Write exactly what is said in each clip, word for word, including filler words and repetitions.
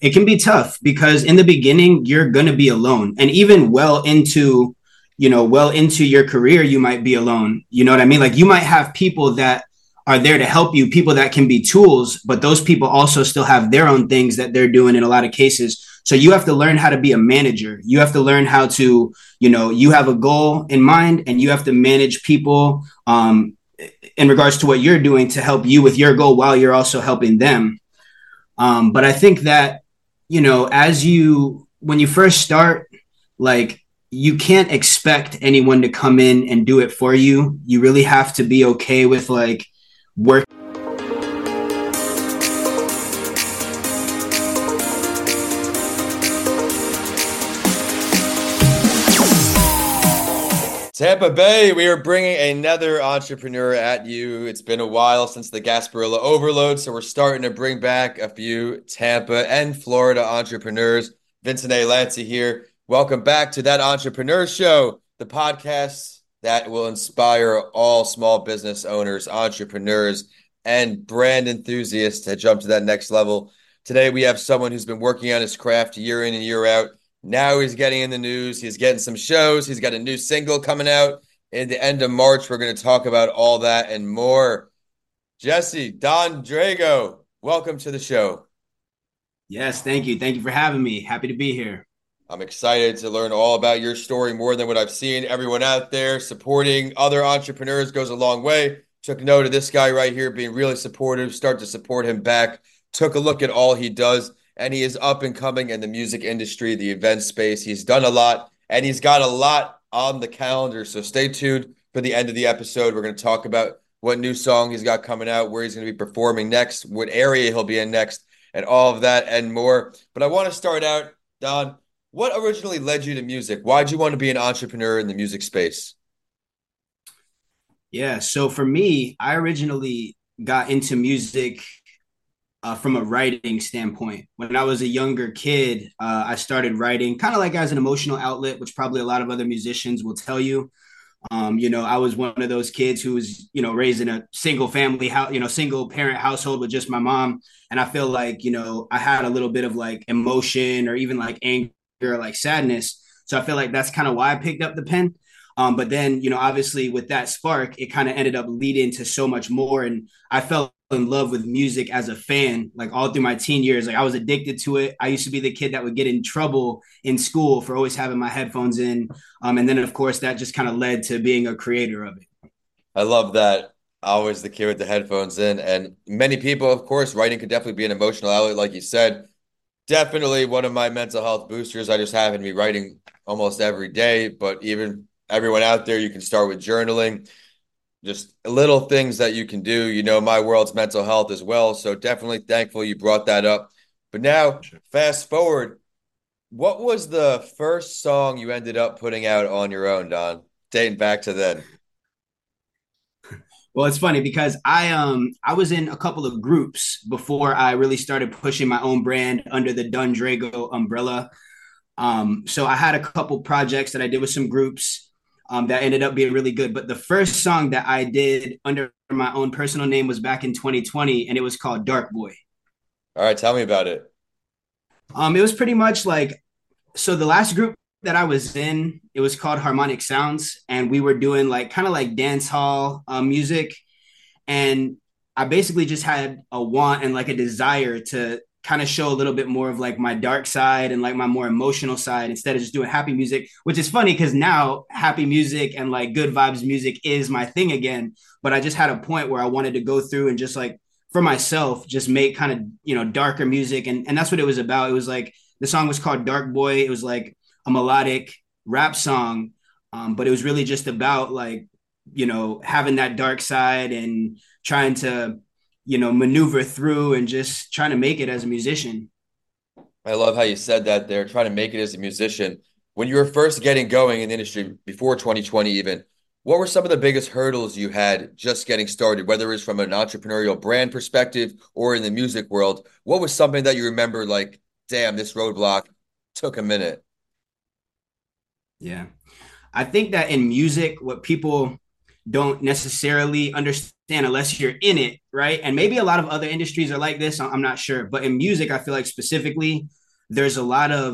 it can be tough because in the beginning you're going to be alone, and even well into you know well into your career you might be alone. You know what I mean? Like you might have people that are there to help you, people that can be tools, but those people also still have their own things that they're doing in a lot of cases. So you have to learn how to be a manager. You have to learn how to, you know, you have a goal in mind and you have to manage people um, in regards to what you're doing to help you with your goal while you're also helping them. Um, but I think that, you know, as you, when you first start, like you can't expect anyone to come in and do it for you. You really have to be okay with like work. Tampa Bay, we are bringing another entrepreneur at you. It's been a while since the Gasparilla overload, so we're starting to bring back a few Tampa and Florida entrepreneurs. Vincent A. Lancy here. Welcome back to That Entrepreneur Show, the podcast that will inspire all small business owners, entrepreneurs, and brand enthusiasts to jump to that next level. Today, we have someone who's been working on his craft year in and year out. Now he's getting in the news. He's getting some shows. He's got a new single coming out in the end of March. We're going to talk about all that and more. Jesse, Don Drago, welcome to the show. Yes, thank you. Thank you for having me. Happy to be here. I'm excited to learn all about your story more than what I've seen. Everyone out there supporting other entrepreneurs goes a long way. Took note of this guy right here being really supportive. Start to support him back. Took a look at all he does. And he is up and coming in the music industry, the event space. He's done a lot, and he's got a lot on the calendar. So stay tuned for the end of the episode. We're going to talk about what new song he's got coming out, where he's going to be performing next, what area he'll be in next, and all of that and more. But I want to start out, Don, what originally led you to music? Why'd you want to be an entrepreneur in the music space? Yeah, so for me, I originally got into music Uh, from a writing standpoint. When I was a younger kid, uh, I started writing kind of like as an emotional outlet, which probably a lot of other musicians will tell you. Um, you know, I was one of those kids who was, you know, raised in a single family house, you know, single parent household with just my mom. And I feel like, you know, I had a little bit of like emotion or even like anger, or like sadness. So I feel like that's kind of why I picked up the pen. Um, but then, you know, obviously with that spark, it kind of ended up leading to so much more. And I felt in love with music as a fan, like all through my teen years. Like I was addicted to it. I used to be the kid that would get in trouble in school for always having my headphones in. Um, and then, of course, that just kind of led to being a creator of it. I love that. Always the kid with the headphones in. And many people, of course, writing could definitely be an emotional outlet, like you said. Definitely one of my mental health boosters. I just happen to be writing almost every day, but even everyone out there, you can start with journaling, just little things that you can do. You know, my world's mental health as well. So definitely thankful you brought that up. But now, fast forward, what was the first song you ended up putting out on your own, Don? Dating back to then. Well, it's funny because I um I was in a couple of groups before I really started pushing my own brand under the Don Drago umbrella. Um, so I had a couple projects that I did with some groups um, that ended up being really good. But the first song that I did under my own personal name was back in twenty twenty, and it was called Dark Boy. All right, tell me about it. Um, it was pretty much like, so the last group that I was in, it was called Harmonic Sounds, and we were doing like kind of like dance hall um, music. And I basically just had a want and like a desire to kind of show a little bit more of like my dark side and like my more emotional side instead of just doing happy music, which is funny because now happy music and like good vibes music is my thing again. But I just had a point where I wanted to go through and just like for myself, just make kind of, you know, darker music. And, and that's what it was about. It was like the song was called Dark Boy. It was like a melodic rap song. Um, but it was really just about like, you know, having that dark side and trying to, you know, maneuver through and just trying to make it as a musician. I love how you said that there, trying to make it as a musician. When you were first getting going in the industry before twenty twenty, even, what were some of the biggest hurdles you had just getting started, whether it was from an entrepreneurial brand perspective or in the music world? What was something that you remember like, damn, this roadblock took a minute? Yeah. I think that in music, what people don't necessarily understand unless you're in it, right? And maybe a lot of other industries are like this. I'm not sure. But in music, I feel like specifically, there's a lot of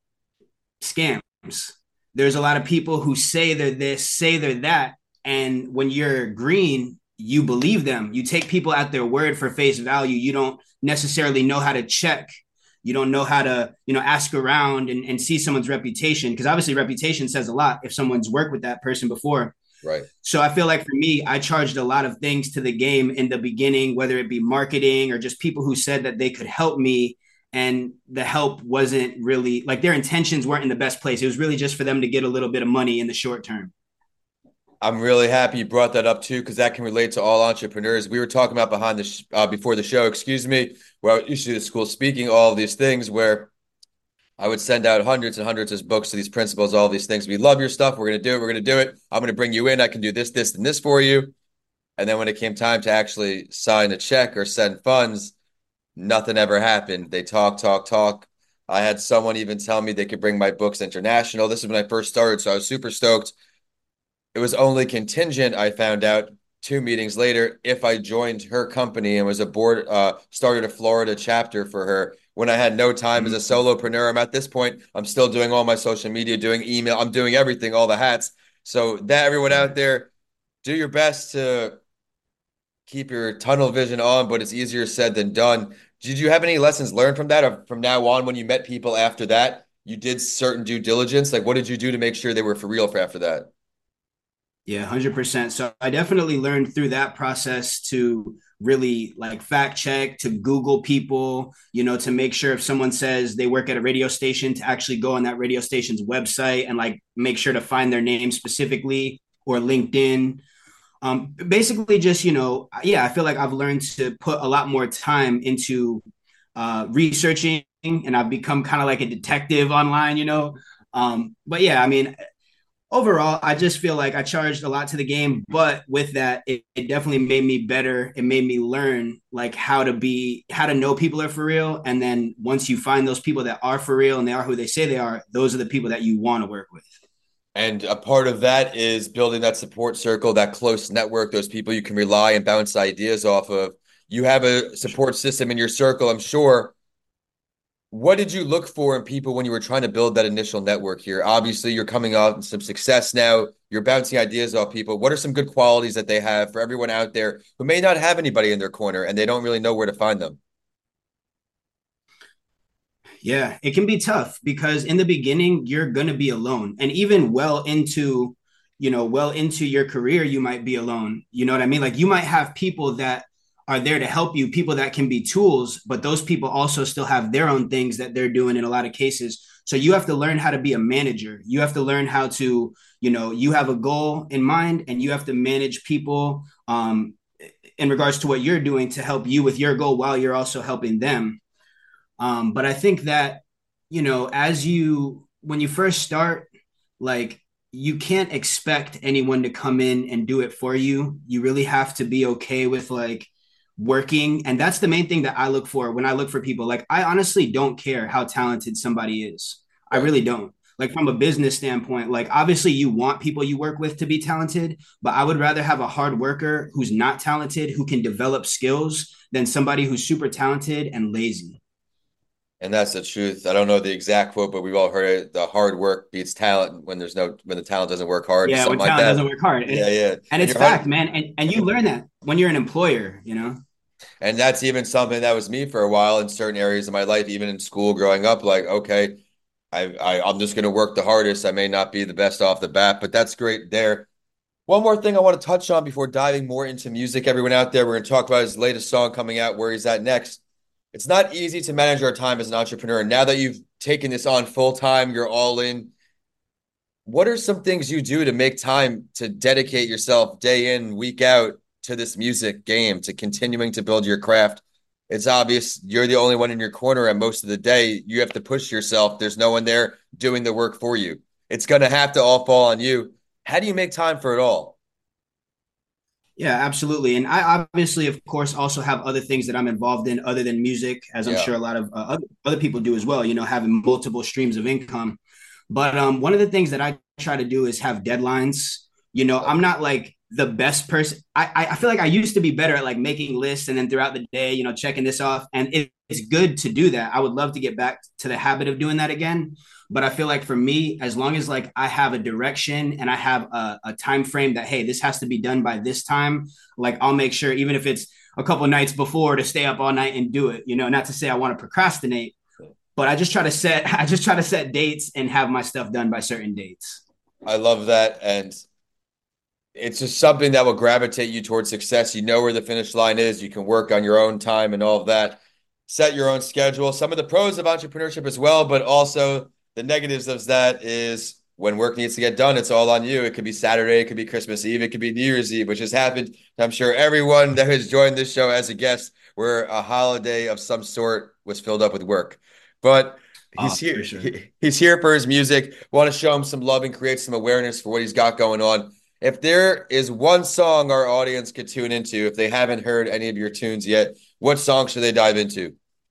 scams. There's a lot of people who say they're this, say they're that. And when you're green, you believe them. You take people at their word for face value. You don't necessarily know how to check. You don't know how to, you know, ask around and, and see someone's reputation. Because obviously reputation says a lot if someone's worked with that person before. Right. So I feel like for me, I charged a lot of things to the game in the beginning, whether it be marketing or just people who said that they could help me. And the help wasn't really like their intentions weren't in the best place. It was really just for them to get a little bit of money in the short term. I'm really happy you brought that up too, because that can relate to all entrepreneurs. We were talking about behind the sh- uh, before the show, excuse me, where I used to do the school speaking, all of these things where I would send out hundreds and hundreds of books to these principals, all these things. We love your stuff. We're going to do it. We're going to do it. I'm going to bring you in. I can do this, this, and this for you. And then when it came time to actually sign a check or send funds, nothing ever happened. They talk, talk, talk. I had someone even tell me they could bring my books international. This is when I first started, so I was super stoked. It was only contingent, I found out two meetings later, if I joined her company and was a board, uh, started a Florida chapter for her when I had no time as a solopreneur. I'm at this point, I'm still doing all my social media, doing email, I'm doing everything, all the hats. So that everyone out there, do your best to keep your tunnel vision on, but it's easier said than done. Did you have any lessons learned from that, or from now on when you met people after that, you did certain due diligence? Like what did you do to make sure they were for real for after that? Yeah, one hundred percent. So I definitely learned through that process to really like fact check, to Google people, you know, to make sure if someone says they work at a radio station, to actually go on that radio station's website and like make sure to find their name specifically, or LinkedIn. Um, basically, just, you know, yeah, I feel like I've learned to put a lot more time into uh, researching, and I've become kind of like a detective online, you know. Um, but yeah, I mean, overall, I just feel like I charged a lot to the game, but with that, it, it definitely made me better. It made me learn like how to be, how to know people are for real. And then once you find those people that are for real and they are who they say they are, those are the people that you want to work with. And a part of that is building that support circle, that close network, those people you can rely and bounce ideas off of. You have a support system in your circle, I'm sure. What did you look for in people when you were trying to build that initial network here? Obviously, you're coming off some success now. You're bouncing ideas off people. What are some good qualities that they have for everyone out there who may not have anybody in their corner and they don't really know where to find them? Yeah, it can be tough because in the beginning, you're going to be alone. And even well into, you know, well into your career, you might be alone. You know what I mean? Like you might have people that are there to help you, people that can be tools, but those people also still have their own things that they're doing in a lot of cases. So you have to learn how to be a manager. You have to learn how to, you know, you have a goal in mind and you have to manage people um, in regards to what you're doing to help you with your goal while you're also helping them. Um, but I think that, you know, as you, when you first start, like you can't expect anyone to come in and do it for you. You really have to be okay with like working. And that's the main thing that I look for when I look for people. Like, I honestly don't care how talented somebody is. I Right. really don't. Like, from a business standpoint, like, obviously, you want people you work with to be talented, but I would rather have a hard worker who's not talented, who can develop skills, than somebody who's super talented and lazy. And that's the truth. I don't know the exact quote, but we've all heard it. The hard work beats talent when there's no, when the talent doesn't work hard, Yeah, something when like talent that. doesn't work hard. Yeah, And, yeah. and And it's you're one fact, man. And, and you learn that when you're an employer, you know? And that's even something that was me for a while in certain areas of my life, even in school growing up. Like, okay, I, I I'm just going to work the hardest. I may not be the best off the bat, but that's great there. One more thing I want to touch on before diving more into music. Everyone out there, we're going to talk about his latest song coming out, where he's at next. It's not easy to manage our time as an entrepreneur. Now that you've taken this on full time, you're all in. What are some things you do to make time to dedicate yourself day in, week out to this music game, to continuing to build your craft? It's obvious you're the only one in your corner, and most of the day you have to push yourself. There's no one there doing the work for you. It's going to have to all fall on you. How do you make time for it all? Yeah, absolutely. And I obviously, of course, also have other things that I'm involved in other than music, as I'm Yeah. sure a lot of uh, other, other people do as well, you know, having multiple streams of income. But um, one of the things that I try to do is have deadlines. You know, I'm not like the best person. I, I feel like I used to be better at like making lists and then throughout the day, you know, checking this off. And it, it's good to do that. I would love to get back to the habit of doing that again. But I feel like for me, as long as like I have a direction and I have a, a time frame that, hey, this has to be done by this time, like I'll make sure, even if it's a couple nights before, to stay up all night and do it. You know, not to say I want to procrastinate, but I just try to set I just try to set dates and have my stuff done by certain dates. I love that. And it's just something that will gravitate you towards success. You know where the finish line is. You can work on your own time and all of that. Set your own schedule. Some of the pros of entrepreneurship as well, but also the negatives of that is when work needs to get done, it's all on you. It could be Saturday, it could be Christmas Eve, it could be New Year's Eve, which has happened. I'm sure everyone that has joined this show as a guest, where a holiday of some sort was filled up with work. But Oh, he's here. for sure. He, he's here for his music. Want to show him some love and create some awareness for what he's got going on. If there is one song our audience could tune into, if they haven't heard any of your tunes yet, what song should they dive into?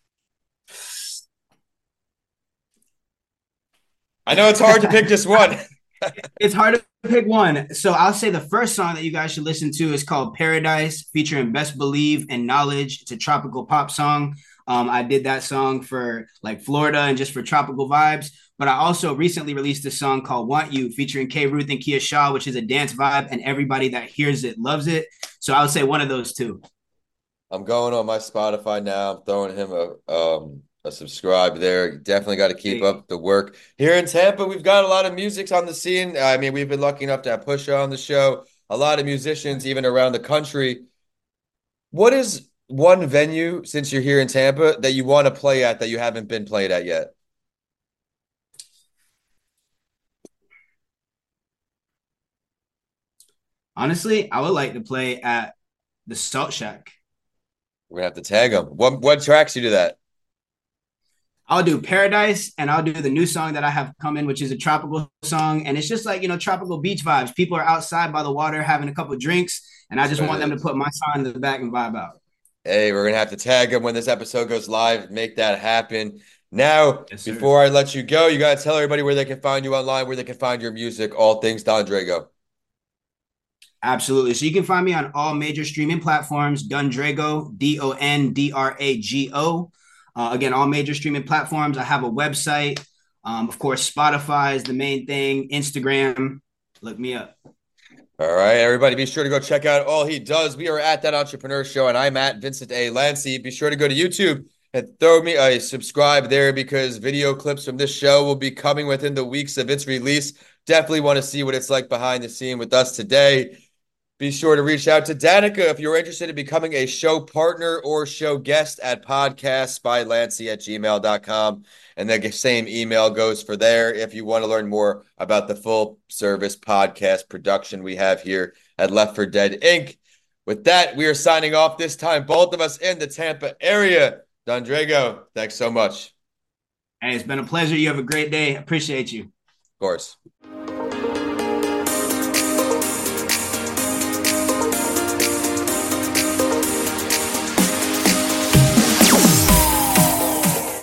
I know it's hard to pick just one. It's hard to pick one. So I'll say the first song that you guys should listen to is called Paradise, featuring Best Believe and Knowledge. It's a tropical pop song. Um, I did that song for like Florida and just for tropical vibes. But I also recently released a song called Want You, featuring K. Ruth and Kia Shaw, which is a dance vibe, and everybody that hears it loves it. So I would say one of those two. I'm going on my Spotify now. I'm throwing him a um a subscribe there. Definitely got to keep Hey, up the work. Here in Tampa, we've got a lot of music on the scene. I mean, we've been lucky enough to have Pusha on the show, a lot of musicians even around the country. What is one venue, since you're here in Tampa, that you want to play at that you haven't been played at yet? honestly, I would like to play at the Salt Shack. We're gonna have to tag them. What what tracks you do that? I'll do Paradise and I'll do the new song that I have coming, which is a tropical song. And it's just like, you know, tropical beach vibes. People are outside by the water having a couple drinks. And I That's just what want it them to is. put my song in the back and vibe out. Hey, we're gonna have to tag them when this episode goes live. Make that happen. Now, Yes, sir. before I let you go, you gotta tell everybody where they can find you online, where they can find your music, all things Don Drago. Absolutely. So you can find me on all major streaming platforms, Don Drago, D O N D R A G O. Uh, again, all major streaming platforms. I have a website. Um, of course, Spotify is the main thing. Instagram, look me up. All right, everybody, be sure to go check out all he does. We are at That Entrepreneur Show, and I'm at Vincent A. Lancy. Be sure to go to YouTube and throw me a subscribe there because video clips from this show will be coming within the weeks of its release. Definitely want to see what it's like behind the scene with us today. Be sure to reach out to Danica if you're interested in becoming a show partner or show guest at podcastbylancy at gmail dot com. And the same email goes for there if you want to learn more about the full service podcast production we have here at Left for Dead Incorporated. With that, we are signing off this time, both of us in the Tampa area. Don Drago, thanks so much. Hey, it's been a pleasure. You have a great day. Appreciate you. Of course.